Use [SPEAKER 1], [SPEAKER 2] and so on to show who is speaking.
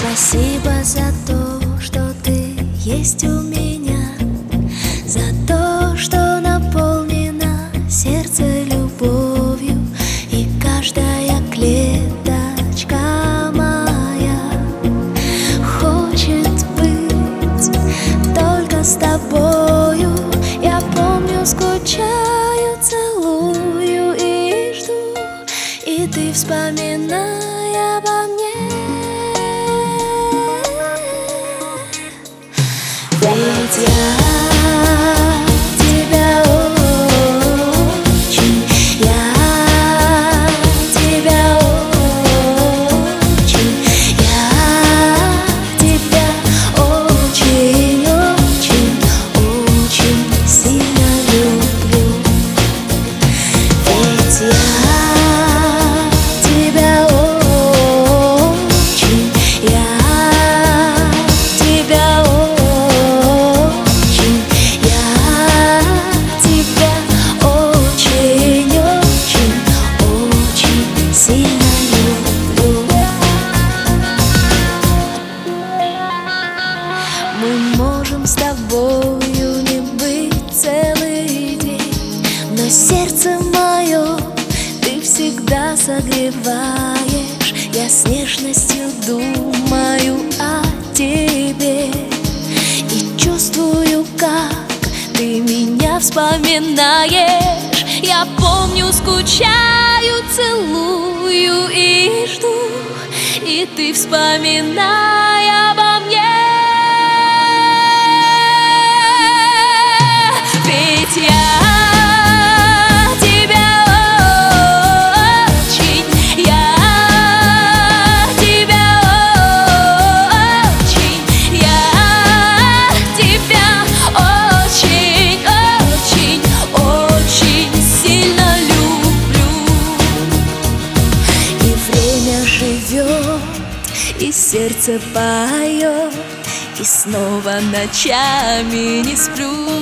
[SPEAKER 1] Спасибо за то, что ты есть у меня, за то, что наполнено сердце любовью, и каждая клеточка моя хочет быть только с тобою. Я помню, скучаю, целую и жду, и ты вспоминай обо мне. Ведь я тебя очень, я тебя очень, я тебя очень, очень, очень сильно люблю. Ведь я тебя очень, я тебя сильно люблю. Мы можем с тобою не быть целый день, но сердце мое ты всегда согреваешь. Я с нежностью думаю о тебе и чувствую, как ты меня вспоминаешь. Я помню, скучаю, целую и жду, и ты вспоминай обо мне. Ведь я тебя очень, я тебя очень, я тебя очень, очень, очень сильно люблю. И время живет, и сердце поет, и снова ночами не сплю.